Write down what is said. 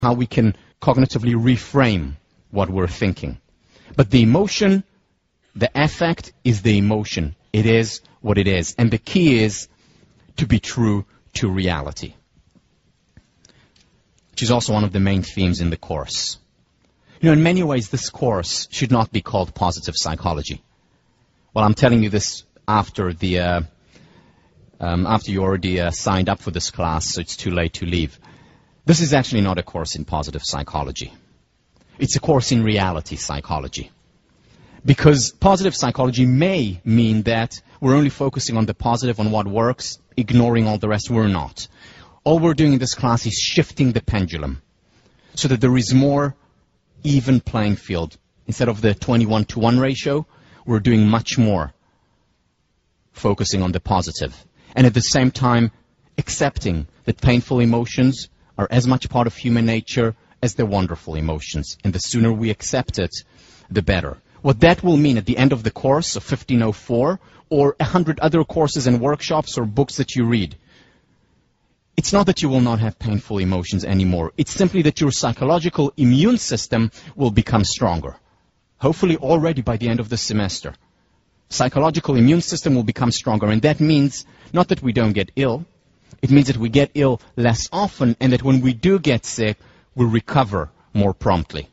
how we can cognitively reframe what we're thinking. But the emotion, the affect is the emotion. It is what it is. And the key is to be true to reality, which is also one of the main themes in the course. You know, in many ways, this course should not be called positive psychology. Well, I'm telling you this after you already signed up for this class, so it's too late to leave. This is actually not a course in positive psychology. It's a course in reality psychology. Because positive psychology may mean that we're only focusing on the positive, on what works, ignoring all the rest. We're not. All we're doing in this class is shifting the pendulum so that there is more even playing field. Instead of the 21-to-1 ratio, we're doing much more focusing on the positive. And at the same time, accepting that painful emotions are as much part of human nature as the wonderful emotions. And the sooner we accept it, the better. What that will mean at the end of the course of 1504 or 100 other courses and workshops or books that you read, it's not that you will not have painful emotions anymore. It's simply that your psychological immune system will become stronger. Hopefully already by the end of the semester. Psychological immune system will become stronger, and that means not that we don't get ill. It means that we get ill less often, and that when we do get sick, we recover more promptly.